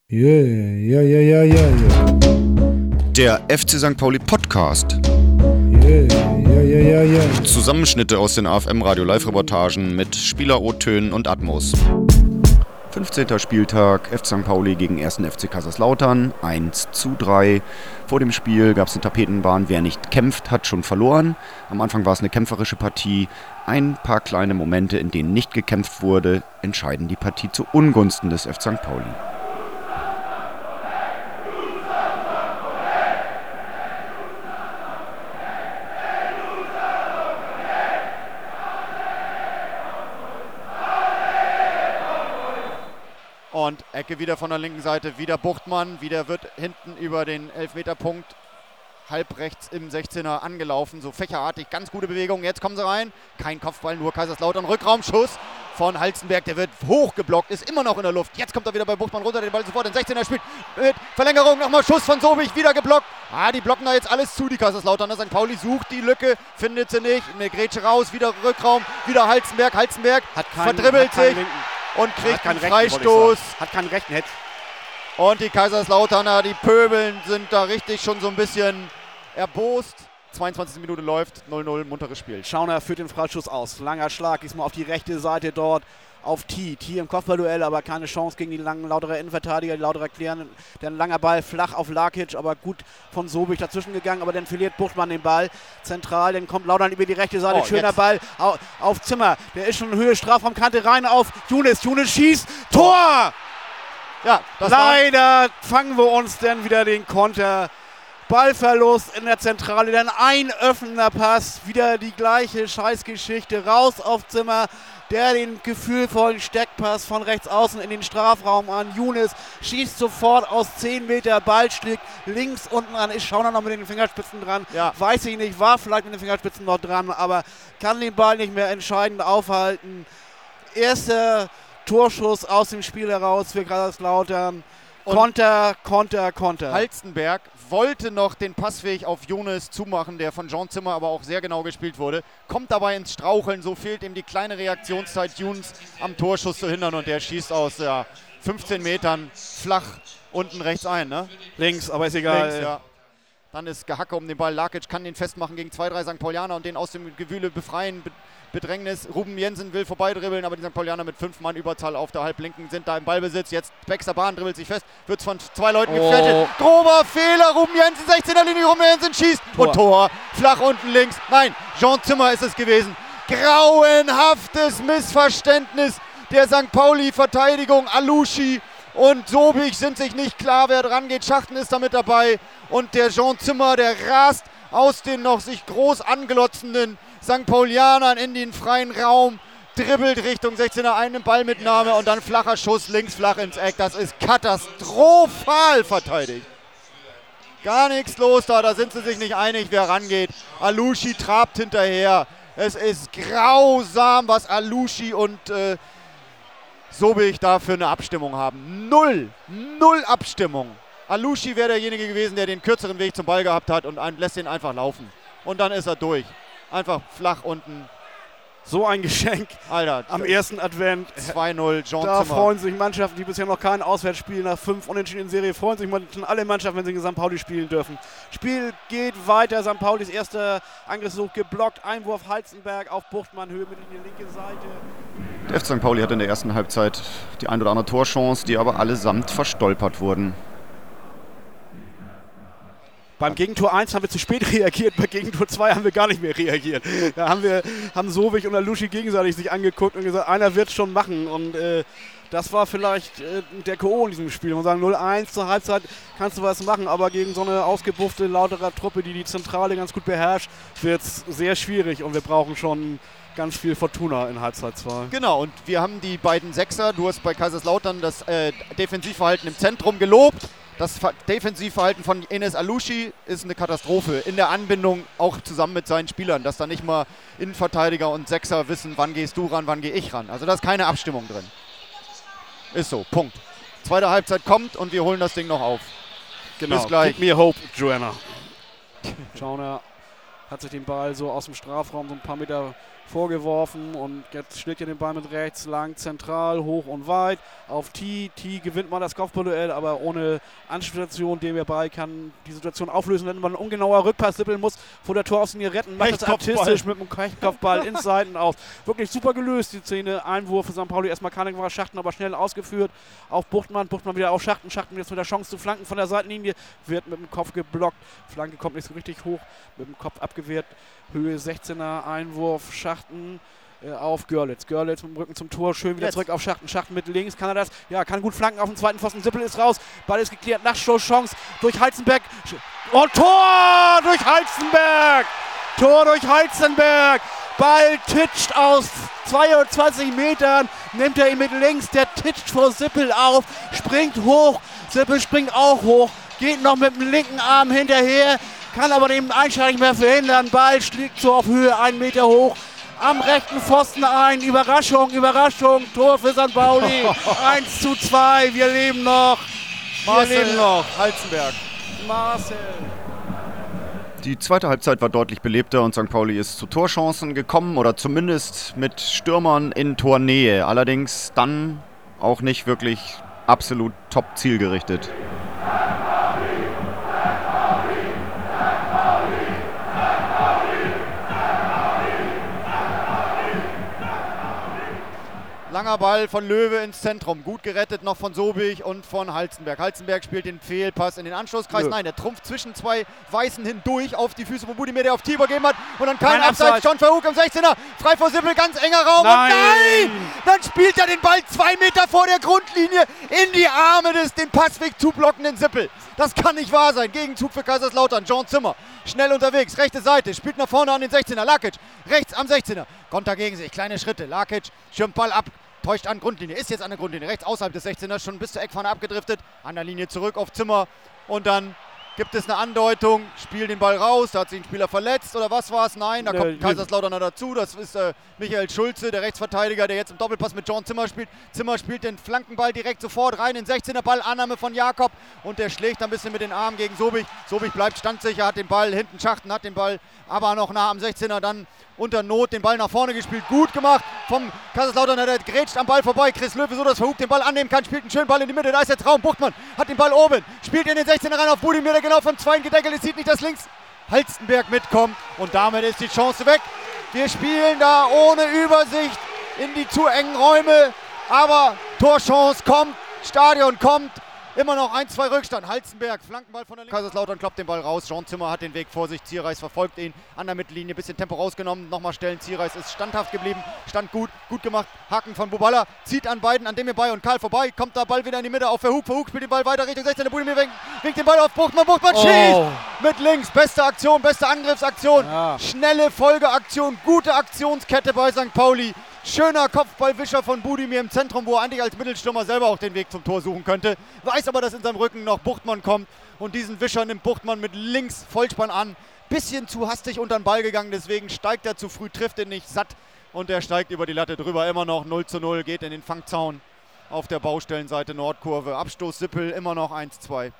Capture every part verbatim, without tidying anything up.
Yeah, ja, ja, ja, ja, ja. Der F C Sankt Pauli Podcast. Yeah, ja, ja, ja, ja. Zusammenschnitte aus den A F M-Radio Live-Reportagen mit Spieler-O-Tönen und Atmos. fünfzehnter Spieltag, F C Sankt Pauli gegen ersten F C Kaiserslautern, eins zu drei. Vor dem Spiel gab es eine Tapetenbahn, wer nicht kämpft, hat schon verloren. Am Anfang war es eine kämpferische Partie. Ein paar kleine Momente, in denen nicht gekämpft wurde, entscheiden die Partie zu Ungunsten des F C Sankt Pauli. Und Ecke wieder von der linken Seite, wieder Buchtmann, wieder wird hinten über den Elfmeterpunkt halb rechts im sechzehner angelaufen, so fächerartig, ganz gute Bewegung, jetzt kommen sie rein, kein Kopfball, nur Kaiserslautern, Rückraumschuss von Halzenberg, der wird hochgeblockt, ist immer noch in der Luft, jetzt kommt er wieder bei Buchtmann runter, den Ball sofort in den sechzehner spielt, mit Verlängerung, nochmal Schuss von Sobich, wieder geblockt, ah, die blocken da jetzt alles zu, die Kaiserslautern, Sankt Pauli sucht die Lücke, findet sie nicht, eine Grätsche raus, wieder Rückraum, wieder Halzenberg, Halzenberg, hat keinen, verdribbelt hat sich linken. und kriegt ja, einen rechten, Freistoß. Hat keinen rechten Head. Und die Kaiserslauterner, die Pöbeln, sind da richtig schon so ein bisschen erbost. zweiundzwanzigste Minute läuft, null null, munteres Spiel. Schauner führt den Freischuss aus. Langer Schlag, diesmal auf die rechte Seite dort auf T. T im Kopfballduell, aber keine Chance gegen die langen Lauterer Innenverteidiger. Die Lauterer klären, dann langer Ball flach auf Lakic, aber gut von Sobich dazwischen gegangen. Aber dann verliert Buchtmann den Ball zentral. Dann kommt Lautern über die rechte Seite. Oh, schöner jetzt. Ball auf, auf Zimmer. Der ist schon in Höhe Strafraumkante rein auf Younes. Younes schießt. Tor! Ja, das war Leider fangen wir uns dann wieder den Konter. Ballverlust in der Zentrale, dann ein öffnender Pass, wieder die gleiche Scheißgeschichte, raus auf Zimmer, der den gefühlvollen Steckpass von rechts außen in den Strafraum an Younes, schießt sofort aus zehn Meter, Ball schlägt links unten an, ist Schauner noch mit den Fingerspitzen dran, Ja. weiß ich nicht, war vielleicht mit den Fingerspitzen noch dran, aber kann den Ball nicht mehr entscheidend aufhalten. Erster Torschuss aus dem Spiel heraus für Kaiserslautern. Und Konter, Konter, Konter. Halstenberg wollte noch den Passweg auf Younes zumachen, der von Jean Zimmer aber auch sehr genau gespielt wurde. Kommt dabei ins Straucheln, so fehlt ihm die kleine Reaktionszeit, Younes am Torschuss zu hindern und der schießt aus ja, fünfzehn Metern flach unten rechts ein. Ne? Links, aber ist egal. Links, ja. Dann ist Gehacke um den Ball, Lakic kann den festmachen gegen zwei, drei Sankt Paulianer und den aus dem Gewühle befreien. Be- Bedrängnis, Ruben Jensen will vorbeidribbeln, aber die Sankt Paulianer mit fünf Mann Überzahl auf der Halblinken sind da im Ballbesitz. Jetzt Baxter Bahn dribbelt sich fest, wird von zwei Leuten Oh. gefährdet. Grober Fehler, Ruben Jensen, sechzehner Linie, Ruben Jensen schießt Tor. und Tor. Flach unten links. Nein, Jean Zimmer ist es gewesen. Grauenhaftes Missverständnis der Sankt Pauli-Verteidigung. Alushi und Sobich sind sich nicht klar, wer dran geht. Schachten ist damit dabei und der Jean Zimmer, der rast aus den noch sich groß anglotzenden Sankt Paulianern in den freien Raum, dribbelt Richtung sechzehner, eine Ballmitnahme und dann flacher Schuss links flach ins Eck. Das ist katastrophal verteidigt. Gar nichts los da, da sind sie sich nicht einig, wer rangeht. Alushi trabt hinterher. Es ist grausam, was Alushi und äh, Sobich da für eine Abstimmung haben. Null, null Abstimmung. Alushi wäre derjenige gewesen, der den kürzeren Weg zum Ball gehabt hat und ein, lässt ihn einfach laufen. Und dann ist er durch. Einfach flach unten. So ein Geschenk Alter, am ersten Advent. zwei null, Jean Da Zimmer. freuen sich Mannschaften, die bisher noch kein Auswärtsspiel nach fünf Unentschieden in Serie, freuen sich alle Mannschaften, wenn sie gegen Sankt Pauli spielen dürfen. Spiel geht weiter, Sankt Paulis erster Angriffsversuch geblockt, Einwurf Halzenberg auf Buchtmann, Höhe mit in die linke Seite. Der F C Sankt Pauli hatte in der ersten Halbzeit die ein oder andere Torchance, die aber allesamt verstolpert wurden. Beim Gegentor eins haben wir zu spät reagiert, bei Gegentor zwei haben wir gar nicht mehr reagiert. Da haben wir haben Sobich und Alushi gegenseitig sich angeguckt und gesagt, einer wird es schon machen. Und äh, das war vielleicht äh, der K O in diesem Spiel. Man sagen null eins zur Halbzeit kannst du was machen, aber gegen so eine ausgebuffte, lautere Truppe, die die Zentrale ganz gut beherrscht, wird es sehr schwierig und wir brauchen schon ganz viel Fortuna in Halbzeit zwei. Genau, und wir haben die beiden Sechser. Du hast bei Kaiserslautern das äh, Defensivverhalten im Zentrum gelobt. Das Ver- Defensivverhalten von Enes Alushi ist eine Katastrophe. In der Anbindung auch zusammen mit seinen Spielern, dass da nicht mal Innenverteidiger und Sechser wissen, wann gehst du ran, wann gehe ich ran. Also da ist keine Abstimmung drin. Ist so, Punkt. Zweite Halbzeit kommt und wir holen das Ding noch auf. Genau. Bis gleich. Keep me hope, Joanna. Schauner hat sich den Ball so aus dem Strafraum so ein paar Meter vorgeworfen und jetzt schlägt er den Ball mit rechts lang, zentral, hoch und weit auf T. T gewinnt mal das Kopfballduell, aber ohne Anspielstation, dem er bei kann die Situation auflösen, wenn man ein ungenauer Rückpass, Sippel muss vor der Torauslinie retten, macht das artistisch mit einem Kopfball ins Seiten aus. Wirklich super gelöst, die Szene. Einwurf für Sankt Pauli, erstmal Kanik war Schachten, aber schnell ausgeführt auf Buchtmann, Buchtmann wieder auf Schachten, Schachten jetzt mit der Chance zu flanken von der Seitenlinie, wird mit dem Kopf geblockt, Flanke kommt nicht so richtig hoch, mit dem Kopf abgewehrt, Höhe sechzehner, Einwurf, Schachten äh, auf Görlitz. Görlitz mit dem Rücken zum Tor, schön wieder Jetzt. zurück auf Schachten. Schachten mit links, kann er das? Ja, kann gut flanken auf den zweiten Pfosten. Sippel ist raus, Ball ist geklärt, Nachstoßchance durch Heizenberg. Und Tor durch Heizenberg! Tor durch Heizenberg! Ball titscht aus zweiundzwanzig Metern, nimmt er ihn mit links, der titscht vor Sippel auf, springt hoch, Sippel springt auch hoch, geht noch mit dem linken Arm hinterher, kann aber den Einschlag nicht mehr verhindern. Ball schlägt so auf Höhe einen Meter hoch. Am rechten Pfosten ein. Überraschung, Überraschung. Tor für Sankt Pauli. eins zu zwei. Wir leben noch. Wir Marcel leben noch. Halzenberg. Marcel. Die zweite Halbzeit war deutlich belebter und Sankt Pauli ist zu Torchancen gekommen oder zumindest mit Stürmern in Tornähe. Allerdings dann auch nicht wirklich absolut top zielgerichtet. Langer Ball von Löwe ins Zentrum. Gut gerettet noch von Sobich und von Halzenberg. Halzenberg spielt den Fehlpass in den Anschlusskreis. Nö. Nein, der trumpft zwischen zwei Weißen hindurch auf die Füße von Budimir, der auf Tibor gegeben hat. Und dann kein Kein Abseits. Abseits. John Verhoek im sechzehner. Frei vor Sippel, ganz enger Raum. Nein. Und nein! Dann spielt er den Ball zwei Meter vor der Grundlinie in die Arme des den Passweg zublockenden Sippel. Das kann nicht wahr sein. Gegenzug für Kaiserslautern. Jean Zimmer. Schnell unterwegs. Rechte Seite. Spielt nach vorne an den sechzehner. Lakic. Rechts am sechzehner. Konter gegen sich. Kleine Schritte. Lakic schirmt Ball ab. Täuscht an Grundlinie, ist jetzt an der Grundlinie, rechts außerhalb des sechzehners, schon bis zur Eckfahne abgedriftet, an der Linie zurück auf Zimmer und dann gibt es eine Andeutung, Spiel den Ball raus, da hat sich ein Spieler verletzt oder was war es? Nein, da Nee, kommt Kaiserslauterner dazu, das ist äh, Michael Schulze, der Rechtsverteidiger, der jetzt im Doppelpass mit John Zimmer spielt. Zimmer spielt den Flankenball direkt sofort rein, in sechzehner Ball, Annahme von Jakob und der schlägt ein bisschen mit den Armen gegen Sobich. Sobich bleibt standsicher, hat den Ball hinten, Schachten hat den Ball aber noch nah am sechzehner, dann unter Not den Ball nach vorne gespielt, gut gemacht vom Kaiserslauterner, der grätscht am Ball vorbei, Chris Löwe so, dass Verhoek den Ball annehmen kann, spielt einen schönen Ball in die Mitte, da ist der Traum, Buchtmann hat den Ball oben, spielt in den sechzehner rein auf Budimir, der genau vom zweiten gedeckelt ist, sieht nicht, dass links Halstenberg mitkommt und damit ist die Chance weg. Wir spielen da ohne Übersicht in die zu engen Räume, aber Torchance kommt, Stadion kommt. Immer noch ein, zwei Rückstand. Halzenberg, Flankenball von der Linken. Kaiserslautern kloppt den Ball raus. Jean Zimmer hat den Weg vor sich. Zierreis verfolgt ihn an der Mittellinie. Bisschen Tempo rausgenommen. Nochmal stellen. Zierreis ist standhaft geblieben. Stand gut. Gut gemacht. Haken von Buballa. Zieht an beiden, an dem bei und Karl vorbei. Kommt der Ball wieder in die Mitte auf Verhoek. Verhoek spielt den Ball weiter Richtung sechzehn. Der Budimir winkt, winkt den Ball auf Buchtmann. Buchtmann schießt Oh. mit links. Beste Aktion, beste Angriffsaktion. Ja. Schnelle Folgeaktion. Gute Aktionskette bei Sankt Pauli. Schöner Kopfballwischer von Budimir im Zentrum, wo er eigentlich als Mittelstürmer selber auch den Weg zum Tor suchen könnte. Weiß aber, dass in seinem Rücken noch Buchtmann kommt. Und diesen Wischer nimmt Buchtmann mit links Vollspann an. Bisschen zu hastig unter den Ball gegangen, deswegen steigt er zu früh, trifft ihn nicht satt. Und er steigt über die Latte drüber. Immer noch null zu null, geht in den Fangzaun auf der Baustellenseite Nordkurve. Abstoß Sippel, immer noch eins zu zwei.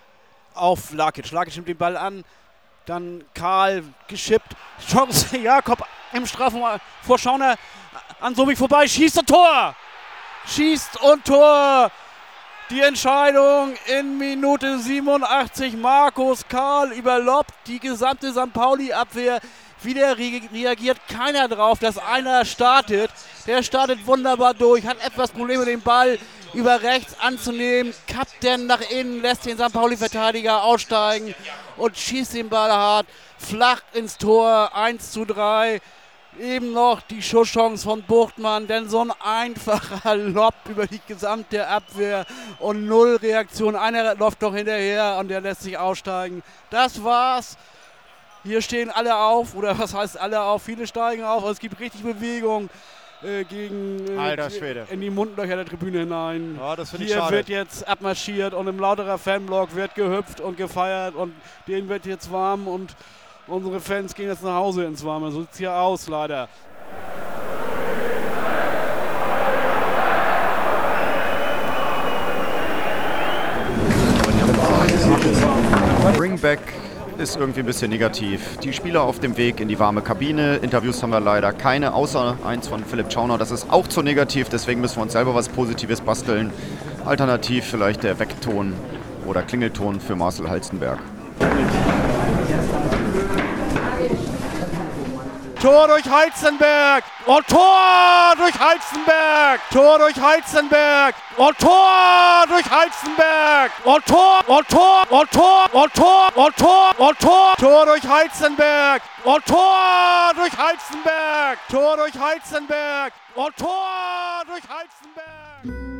Auf Lakic. Lakic nimmt den Ball an. Dann Karl geschippt. Chance Jakob im Strafraum vor Schauner an Sobich vorbei. Schießt und Tor. Schießt und Tor. Die Entscheidung in Minute siebenundachtzig. Markus Karl überloppt die gesamte Sankt Pauli-Abwehr. Wieder re- reagiert keiner drauf, dass einer startet. Der startet wunderbar durch, hat etwas Probleme, den Ball über rechts anzunehmen. Kappt dann nach innen, lässt den Sankt Pauli-Verteidiger aussteigen und schießt den Ball hart. Flach ins Tor, eins zu drei. Eben noch die Schusschance von Buchtmann, denn so ein einfacher Lob über die gesamte Abwehr und null Reaktion. Einer läuft doch hinterher und der lässt sich aussteigen. Das war's. Hier stehen alle auf, oder was heißt alle auf? Viele steigen auf. Es gibt richtig Bewegung äh, gegen äh, Alter Schwede. in die Mundlöcher der Tribüne hinein. Ja, das finde ich Hier schade. wird jetzt abmarschiert und im Lauterer Fanblock wird gehüpft und gefeiert und denen wird jetzt warm und unsere Fans gehen jetzt nach Hause ins Warme. So sieht es hier aus, leider. Bring Back ist irgendwie ein bisschen negativ. Die Spieler auf dem Weg in die warme Kabine. Interviews haben wir leider keine, außer eins von Philipp Schauner. Das ist auch zu negativ, deswegen müssen wir uns selber was Positives basteln. Alternativ vielleicht der Weckton oder Klingelton für Marcel Halstenberg. Tor durch Halstenberg! Und Tor durch Halstenberg! Tor durch Halstenberg! Und Tor durch Halstenberg! Und Tor! Und Tor! Und Tor! Und Tor! Und Tor! Und Tor! Tor durch Halstenberg! Und Tor durch Halstenberg! Tor durch Halstenberg! Und Tor durch Halstenberg!